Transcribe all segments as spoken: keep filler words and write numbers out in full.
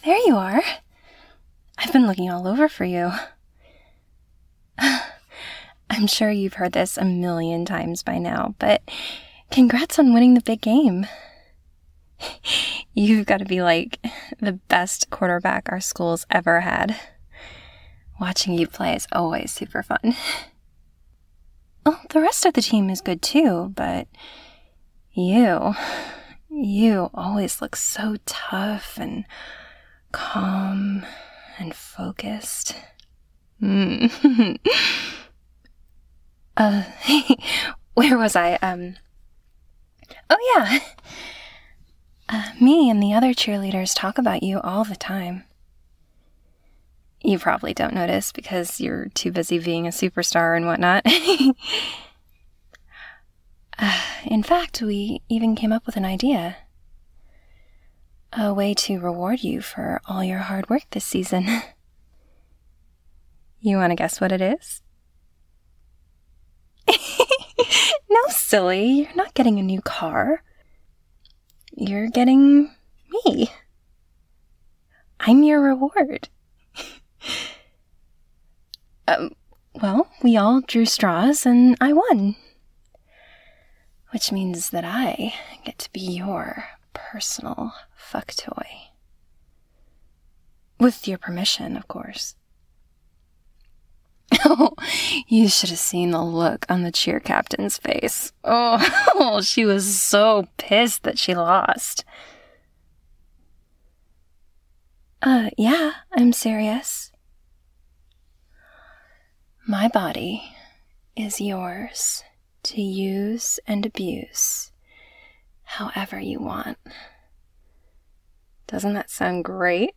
there you are. I've been looking all over for you. I'm sure you've heard this a million times by now, but congrats on winning the big game. You've got to be like the best quarterback our school's ever had. Watching you play is always super fun. Well, the rest of the team is good too, but you, you always look so tough and calm and focused. Mm. uh, where was I? Um, oh yeah. Uh, me and the other cheerleaders talk about you all the time. You probably don't notice because you're too busy being a superstar and whatnot. uh, in fact, we even came up with an idea. A way to reward you for all your hard work this season. You want to guess what it is? No, silly. You're not getting a new car. You're getting me. I'm your reward. um, well, we all drew straws and I won. Which means that I get to be your personal fuck toy. With your permission, of course. Oh, you should have seen the look on the cheer captain's face. Oh, she was so pissed that she lost. Uh, yeah, I'm serious. My body is yours to use and abuse however you want. Doesn't that sound great?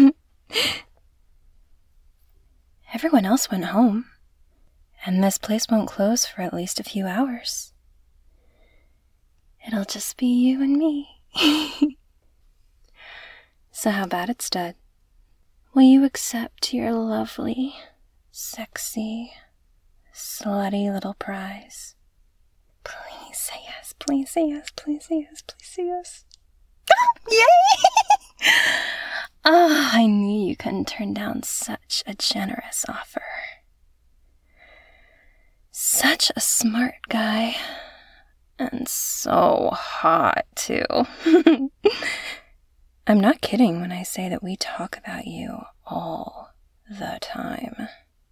Everyone else went home, and this place won't close for at least a few hours. It'll just be you and me. So how about it, stud? Will you accept your lovely, sexy, slutty little prize? Please say yes, please say yes, please say yes, please say yes. Yay! Ah, oh, I knew you couldn't turn down such a generous offer. Such a smart guy. And so hot, too. I'm not kidding when I say that we talk about you all the time.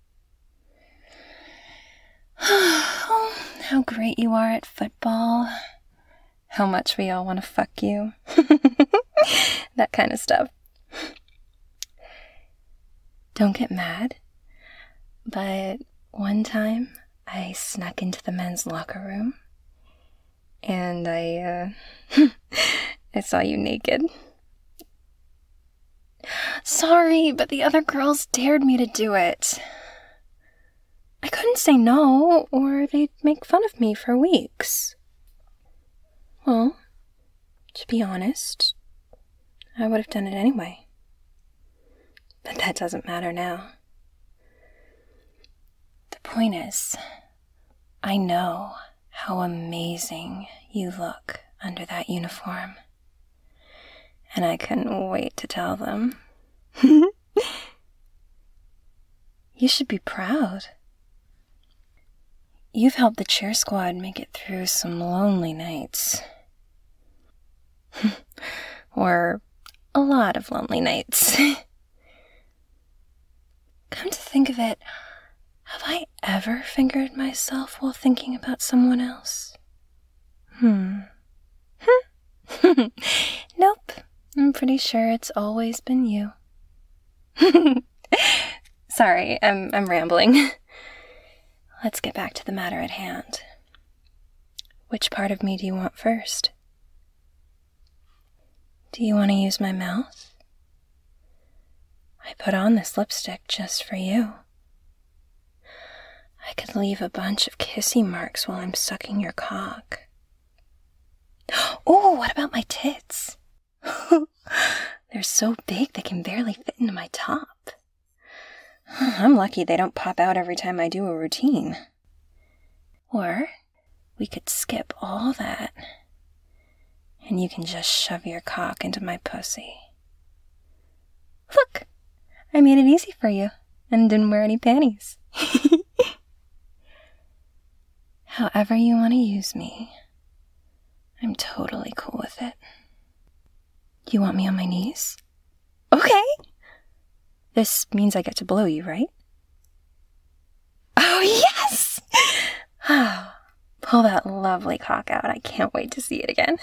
Oh, how great you are at football. How much we all want to fuck you. That kind of stuff. Don't get mad, but one time I snuck into the men's locker room and I, uh, I saw you naked. Sorry, but the other girls dared me to do it. I couldn't say no, or they'd make fun of me for weeks. Well, to be honest, I would have done it anyway. But that doesn't matter now. The point is, I know how amazing you look under that uniform. And I couldn't wait to tell them. You should be proud. You've helped the cheer squad make it through some lonely nights. Or a lot of lonely nights. Come to think of it, have I ever fingered myself while thinking about someone else? Hmm. Nope. I'm pretty sure it's always been you. Sorry, I'm I'm rambling. Let's get back to the matter at hand. Which part of me do you want first? Do you want to use my mouth? I put on this lipstick just for you. I could leave a bunch of kissy marks while I'm sucking your cock. Oh, what about my tits? They're so big they can barely fit into my top. I'm lucky they don't pop out every time I do a routine. Or we could skip all that, and you can just shove your cock into my pussy. I made it easy for you and didn't wear any panties. However you want to use me, I'm totally cool with it. You want me on my knees? Okay. This means I get to blow you, right? Oh, yes! Pull that lovely cock out. I can't wait to see it again.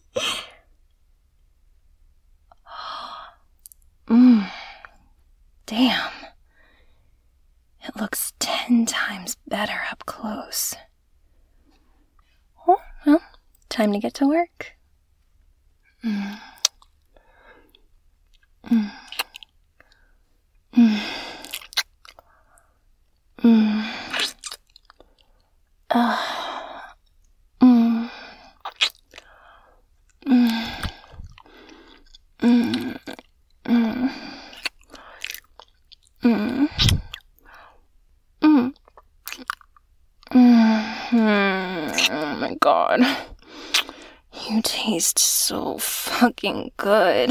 Mmm. Damn. It looks ten times better up close. Oh, well, time to get to work. Mm. Mm. Mm. Mm. Uh. Mm. Mm. Mm. Mm. Mm. Mm. Mm. Oh my god. You taste so fucking good.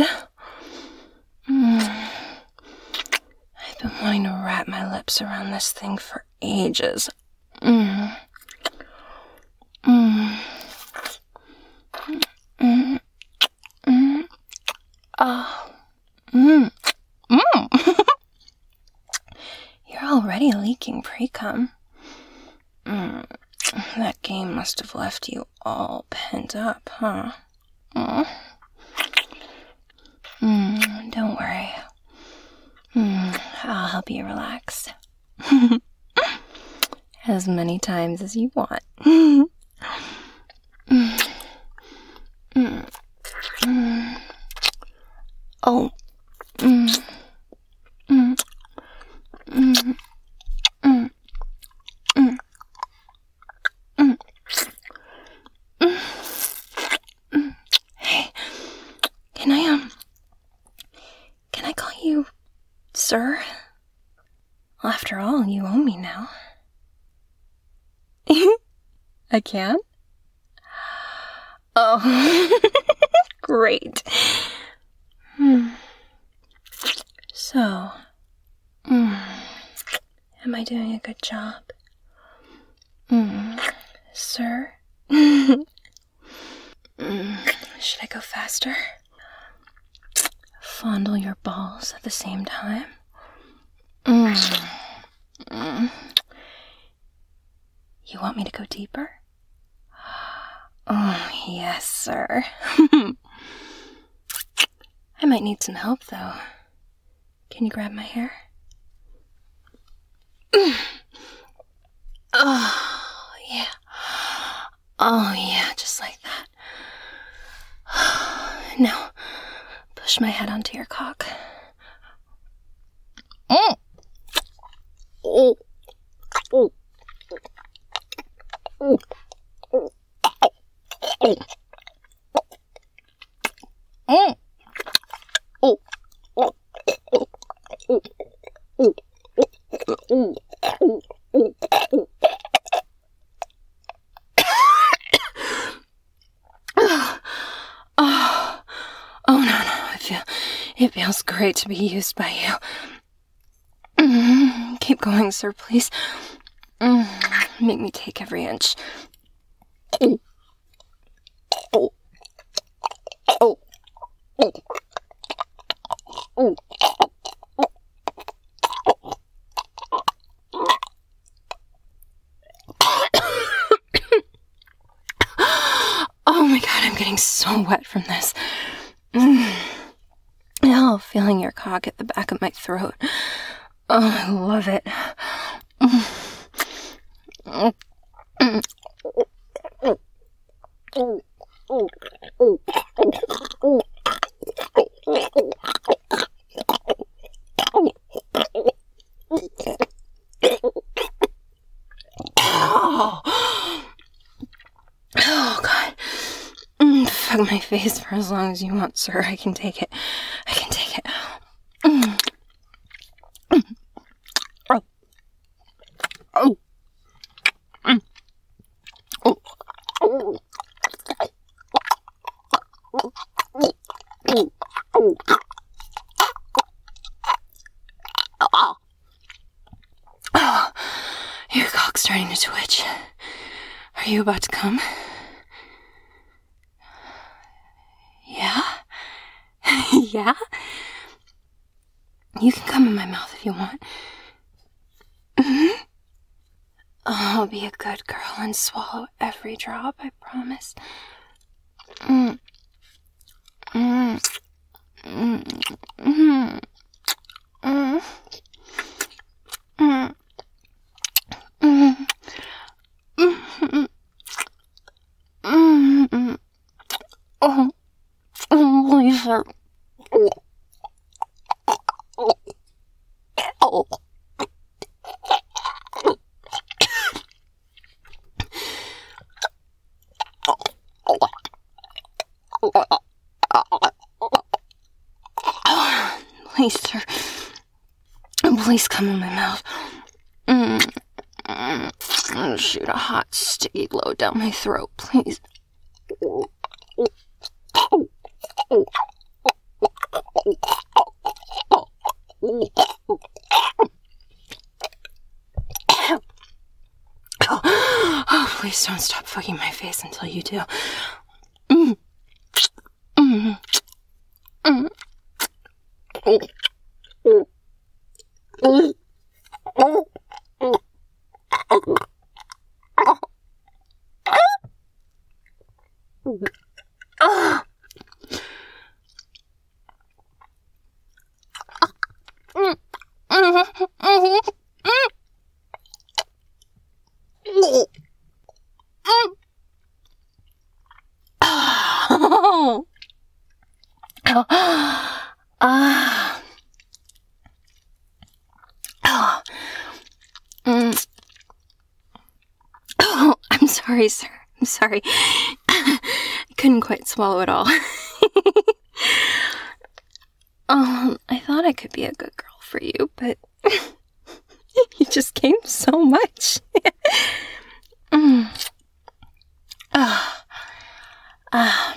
Mm. I've been wanting to wrap my lips around this thing for ages. Mm. Mm. Mm. Mm. Oh. Mm. Mm. You're already leaking pre-cum. Mm. That game must have left you all pent up, huh? Mm. Mm. Don't worry. Mm. I'll help you relax. As many times as you want. Mm. Mm. Mm. Mm. Oh. Mm. Mm. Mm. Mm. Mm. Mm. Mm. Hey, can I, um, can I call you sir? Well, after all, you owe me now. I can? Oh, great. Hmm. So, mm, am I doing a good job? Mm, sir? mm, should I go faster? Fondle your balls at the same time? Mm, mm. You want me to go deeper? Oh, yes, sir. I might need some help, though. Can you grab my hair? Oh, yeah. Oh, yeah, just like that. Now, push my head onto your cock. Mm. Oh. Oh. Oh. Oh. Mm. Oh. Oh. Oh. Oh. Oh. Oh. Oh, oh no, no, I feel, it feels great to be used by you. Mm, keep going, sir, please. Mm, make me take every inch. Oh, oh, oh, oh, oh. Oh my god, I'm getting so wet from this. Mm. Oh, feeling your cock at the back of my throat. Oh, I love it. Mm. Mm. Oh, God. Mm, fuck my face for as long as you want, sir. I can take it. I can take it. Mm. Mm. Oh. Oh. Mm. Oh. Oh. Oh. Oh. Oh, your cock's starting to twitch. Are you about to come? Yeah? Yeah? You can come in my mouth if you want. Mm-hmm. I'll be a good girl and swallow every drop, I promise. Mm. Mm. Mm. Mm. Mm. Mm. Mm. Mm. Mm. Oh, oh, Lisa. Oh. Oh. Please, sir. Please come in my mouth. Mm. Mm. Shoot a hot, sticky glow down my throat, please. Oh, please don't stop fucking my face until you do. Mm. Mm. Mm. Mm. Mm. Mm. Oh. Mm. Mm. Mm. Mm. Oh. Oh. Ah. Oh. Mm. Oh, I'm sorry, sir. I'm sorry. I couldn't quite swallow it all. Um, I thought I could be a good girl for you, but you just came so much. mm. Oh. Um.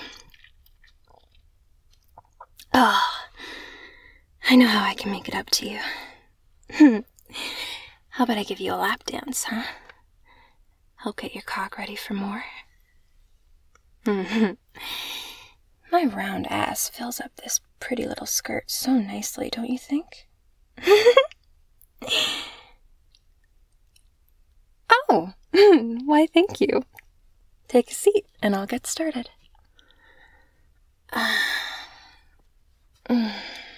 Oh. I know how I can make it up to you. How about I give you a lap dance, huh? Help get your cock ready for more. My round ass fills up this pretty little skirt so nicely, don't you think? Oh, why thank you. Take a seat and I'll get started. Uh, mm.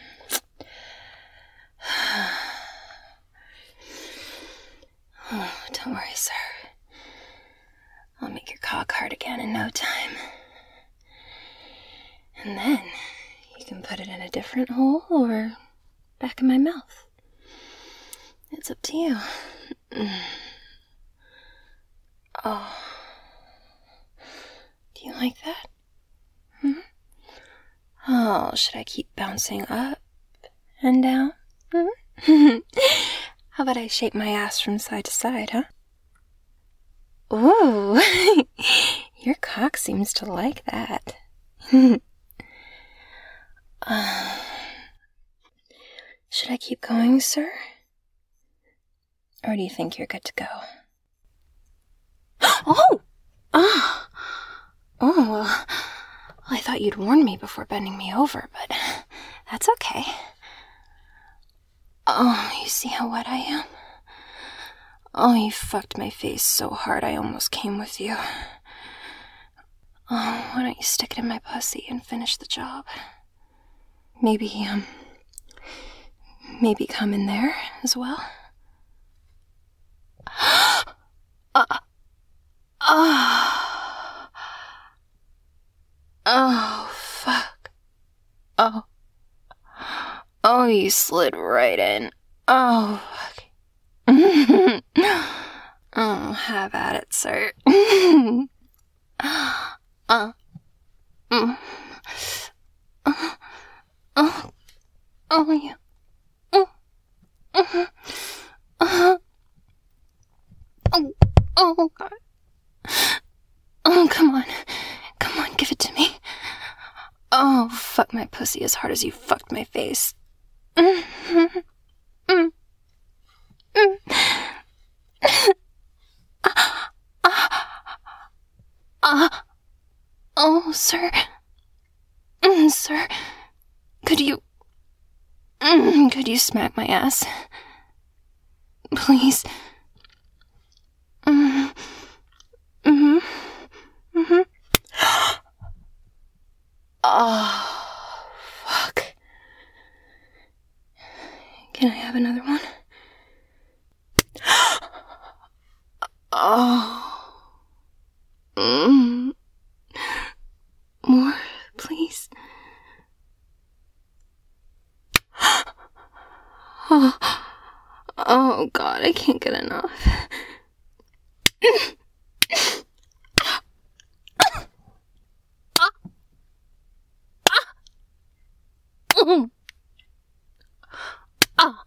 Oh, don't worry, sir. I'll make your cock hard again in no time. And then you can put it in a different hole or back in my mouth. It's up to you. Mm. Oh. Do you like that? Hmm? Oh, should I keep bouncing up and down? Hmm? How about I shake my ass from side to side, huh? Ooh, your cock seems to like that. uh, should I keep going, sir? Or do you think you're good to go? Oh! Oh! Oh, well, I thought you'd warn me before bending me over, but that's okay. Oh, you see how wet I am? Oh, you fucked my face so hard I almost came with you. Oh, why don't you stick it in my pussy and finish the job? Maybe, um, maybe come in there as well? uh, oh. Oh, fuck. Oh. Oh, you slid right in. Oh, fuck. Oh, have at it, sir. uh, mm. uh, oh, oh, yeah. Uh, uh, uh, oh, oh, God. Oh, come on. Come on, give it to me. Oh, fuck my pussy as hard as you fucked my face. Mm, mm, sir? Could you... Mm, could you smack my ass? Please. Mm. Mm-hmm. Mm-hmm. Oh, fuck. Can I have another one? Oh. Mm. More, please. Oh. Oh, God, I can't get enough. Oh. Oh.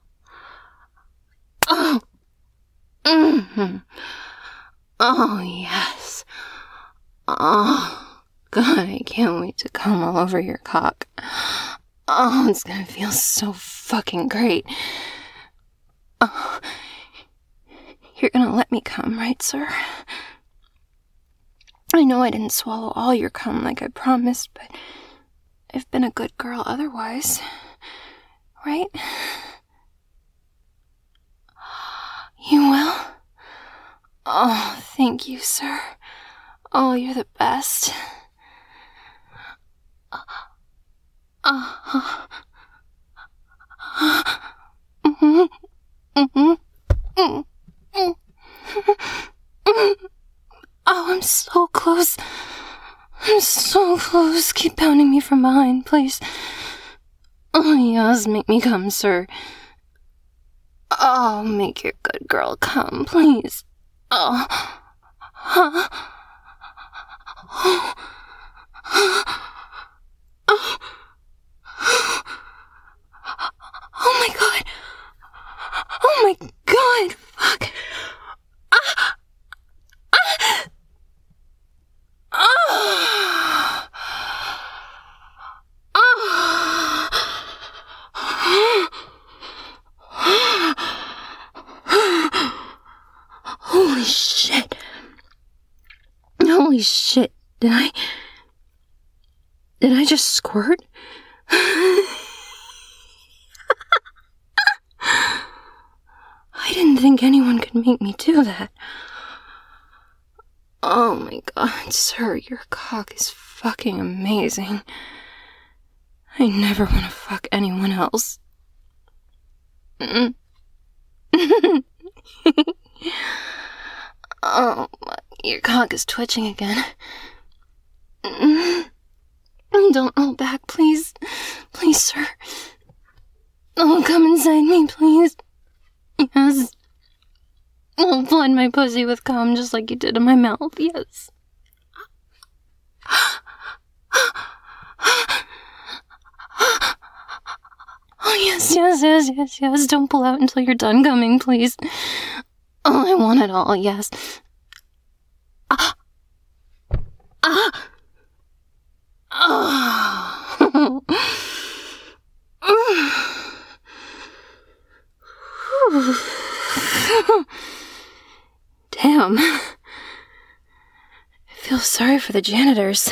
Oh. Mm-hmm. Oh, yes. Oh, God, I can't wait to come all over your cock. Oh, it's gonna feel so fucking great. Oh, you're gonna let me come, right, sir? I know I didn't swallow all your cum like I promised, but I've been a good girl otherwise, right? You will? Oh, thank you, sir. Oh, you're the best. Uh-huh. Mm-hmm. Mm-hmm. Mm-hmm. Oh, I'm so close. I'm so close. Keep pounding me from behind, please. Oh, yes, make me come, sir. Oh, make your good girl come, please. Oh. Huh? Oh. Oh. Oh my God. Oh my God. Fuck. Ah. Ah. Ah. Holy shit. Holy shit. Did I... Did I just squirt? I didn't think anyone could make me do that. Oh my God, sir, your cock is fucking amazing. I never want to fuck anyone else. Mm. Oh, your cock is twitching again. Mm. Don't hold back, please. Please, sir. Oh, come inside me, please. Yes. Oh, flood my pussy with cum just like you did in my mouth, yes. Oh, yes, yes, yes, yes, yes. Don't pull out until you're done coming, please. Oh, I want it all, yes. Ah! Ah! Oh. Damn. I feel sorry for the janitors.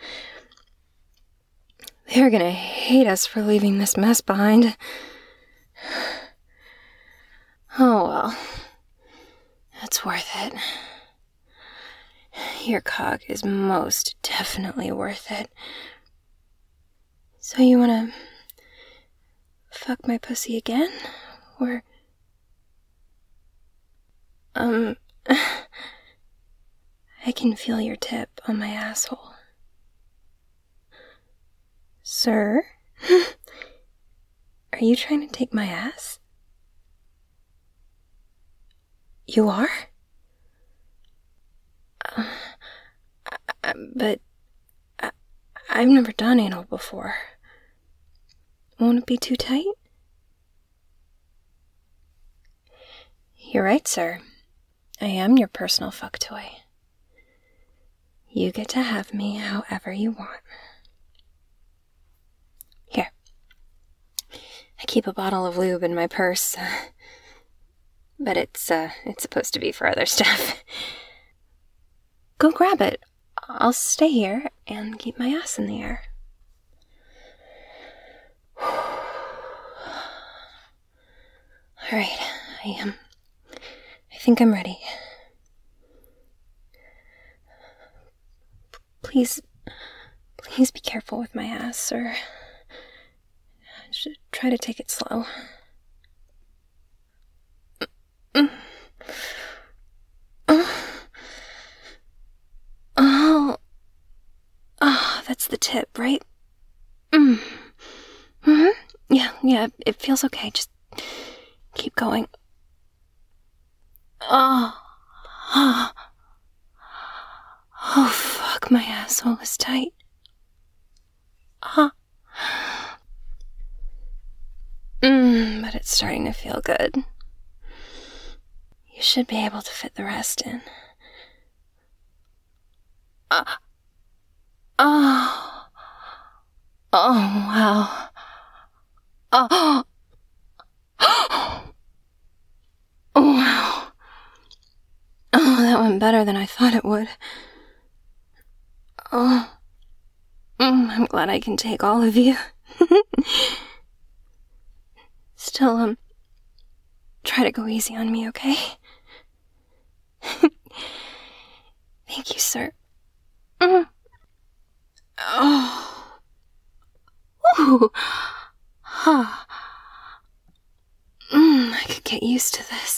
They're gonna hate us for leaving this mess behind. Oh well. It's worth it. Your cock is most definitely worth it. So you wanna fuck my pussy again? Or... Um... I can feel your tip on my asshole. Sir? Are you trying to take my ass? You are? Uh, I, but I, I've never done anal before. Won't it be too tight? You're right, sir. I am your personal fuck toy. You get to have me however you want. Here. I keep a bottle of lube in my purse. But it's, uh, it's supposed to be for other stuff. Go grab it. I'll stay here and keep my ass in the air. Alright, I am. Um, I think I'm ready. Please, please be careful with my ass, sir. I should try to take it slow. Mm. Oh. Oh. Oh, that's the tip, right? Mm. Mm-hmm. Yeah, yeah, it feels okay. Just keep going. Oh. Oh. Oh, fuck, my asshole is tight. Huh. Mmm, but it's starting to feel good. You should be able to fit the rest in. Uh, oh. Oh, wow. Oh. Oh, wow. Oh, that went better than I thought it would. Oh. Mm, I'm glad I can take all of you. Still, um, try to go easy on me, okay? Thank you, sir. Mm. Oh. Ooh. Huh. Mm, I could get used to this.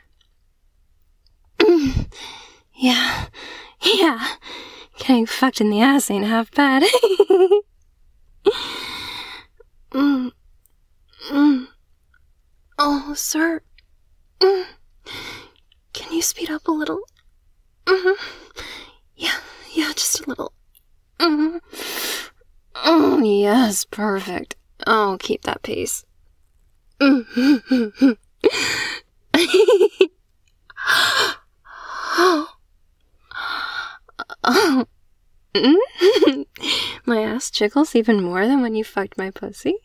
Mm. Yeah. Yeah. Getting fucked in the ass ain't half bad. mm. Mm. Oh, sir. Mm. Can you speed up a little? Mm-hmm. Yeah, yeah, just a little. Mm-hmm. Oh, yes, perfect. Oh, keep that pace. Mm-hmm. oh. Oh. Mm-hmm. My ass jiggles even more than when you fucked my pussy.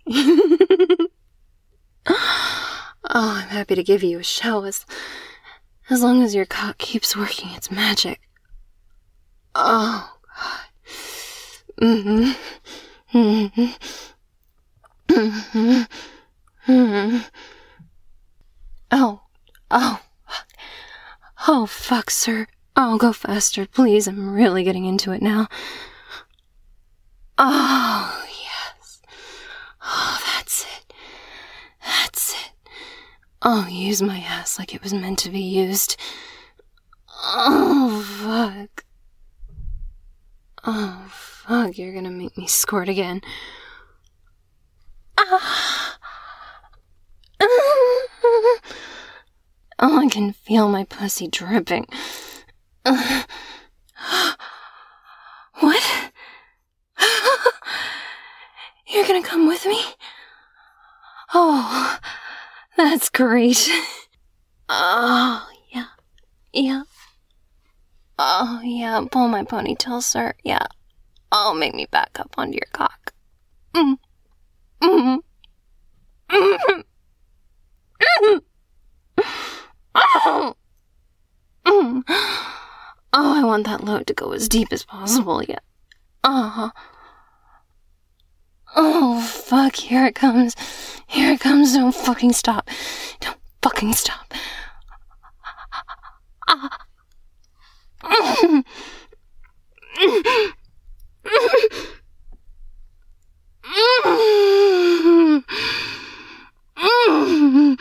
Oh, I'm happy to give you a show as, as long as your cock keeps working its magic. Oh, God. Mm-hmm. Mm-hmm. Mm-hmm. Mm-hmm. Oh. Oh. Oh, fuck, sir. Oh, go faster, please. I'm really getting into it now. Oh, yes. Oh, that's it. That's it. Oh, use my ass like it was meant to be used. Oh, fuck. Oh, fuck, you're gonna make me squirt again. Ah. Oh, I can feel my pussy dripping. Uh. What? You're gonna come with me? Oh, that's great. Oh, yeah. Yeah. Oh, yeah, pull my ponytail, sir. Yeah. Oh, make me back up onto your cock. Mm. Mm. Mm. Mm. Oh. Mm. Oh, I want that load to go as deep as possible, yeah. Uh-huh. Oh, fuck, here it comes. Here it comes, don't fucking stop. Don't fucking stop. Ah. Mm. Mm. Mm. Mm.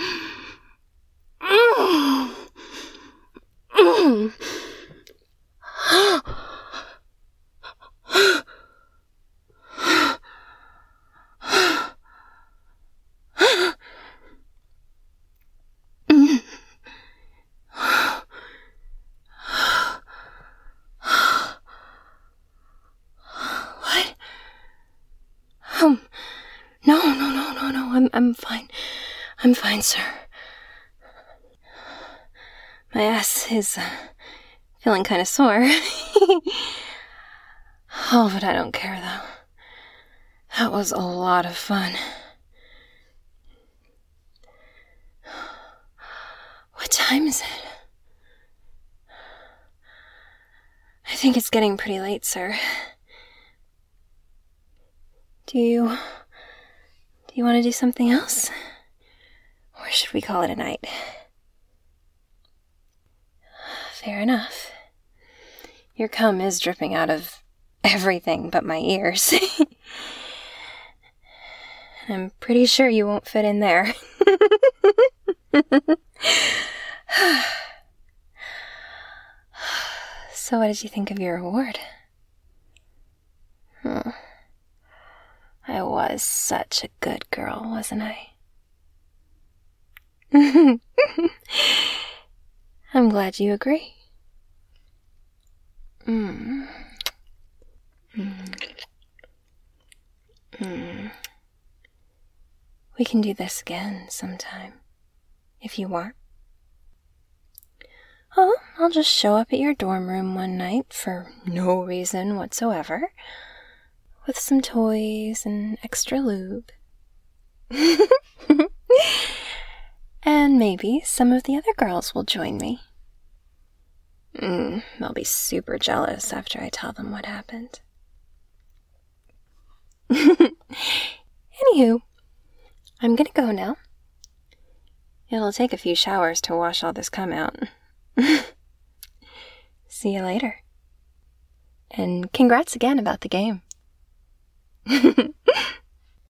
Mm. Mm. What? Um, no, no, no, no, no, I'm, I'm fine. I'm fine, sir. My ass is uh, feeling kind of sore. Oh, but I don't care, though. That was a lot of fun. What time is it? I think it's getting pretty late, sir. Do you... Do you want to do something else? Or Or should we call it a night? Fair enough. Your cum is dripping out of everything but my ears. I'm pretty sure you won't fit in there. So what did you think of your award? Oh, I was such a good girl, wasn't I? I'm glad you agree. Mm. Mm. Mm. We can do this again sometime, if you want. Oh, I'll just show up at your dorm room one night for no reason whatsoever, with some toys and extra lube. And maybe some of the other girls will join me. Mm, they'll be super jealous after I tell them what happened. Anywho, I'm gonna go now. It'll take a few showers to wash all this cum out. See you later. And congrats again about the game.